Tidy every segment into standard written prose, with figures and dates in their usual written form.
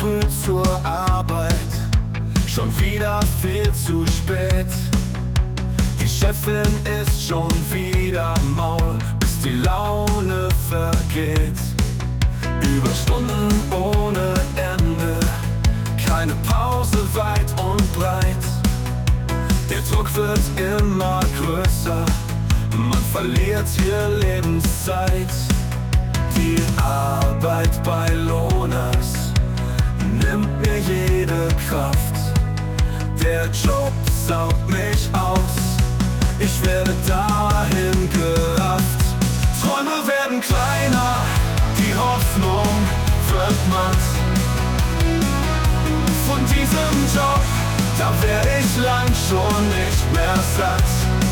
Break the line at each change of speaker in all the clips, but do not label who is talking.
früh zur Arbeit, schon wieder viel zu spät. Die Chefin ist schon wieder am Maul, bis die Laune vergeht. Überstunden ohne Ende, keine Pause weit und breit. Der Druck wird immer größer, man verliert hier Lebenszeit. Die Arbeit bei Lohners nimmt mir jede Kraft. Der Job saugt mich aus, ich werde dahin gerafft. Träume werden kleiner, die Hoffnung wird matt. Von diesem Job, da werde ich lang schon nicht mehr satt.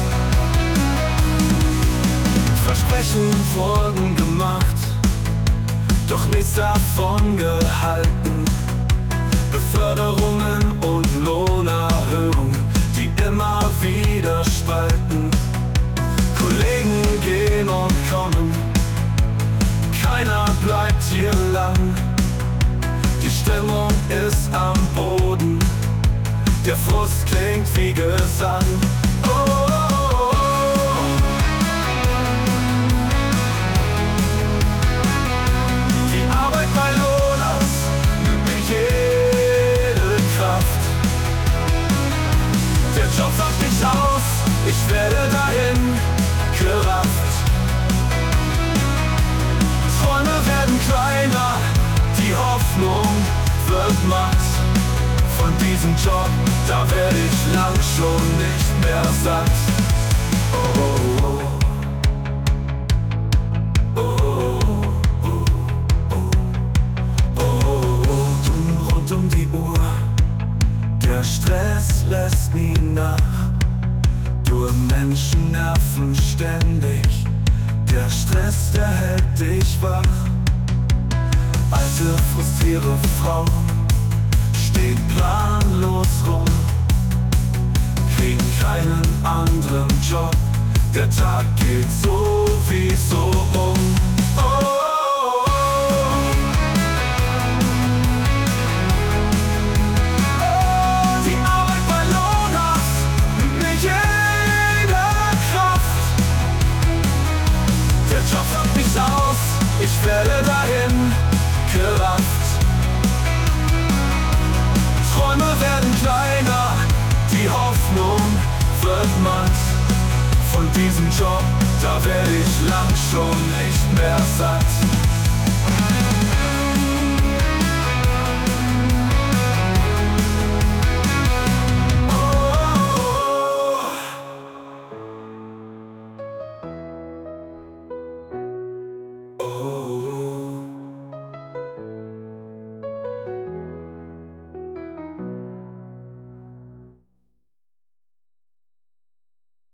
Versprechen wurden gemacht, doch nichts davon gehalten. Beförderungen und Lohnerhöhungen, die immer wieder spalten. Kollegen gehen und kommen, keiner bleibt hier lang. Die Stimmung ist am Boden, der Frust klingt wie Gesang. Oh, oh, oh, oh. Die Arbeit bei Lohners nimmt mir jede Kraft. Der Job saugt mich aus, ich werde dahin gerafft. Träume werden kleiner, die Hoffnung wird matt. Von diesem Job, da werde ich lang schon nicht mehr satt. Oh, oh, oh. Oh, oh, oh, oh. Rund um die Uhr, der Stress lässt nie nach. Nur Menschen nerven ständig, der Stress, der hält dich wach. Alte, frustrierte Frauen stehen planlos rum, kriegen keinen anderen Job, der Tag geht sowieso um. Oh, oh, oh. Die Arbeit bei Lohners nimmt mir jede Kraft. Der Job saugt mich aus, ich werde dahin gerafft. Träume werden kleiner, die Hoffnung wird matt. Von diesem Job, da werde ich lang schon nicht mehr satt.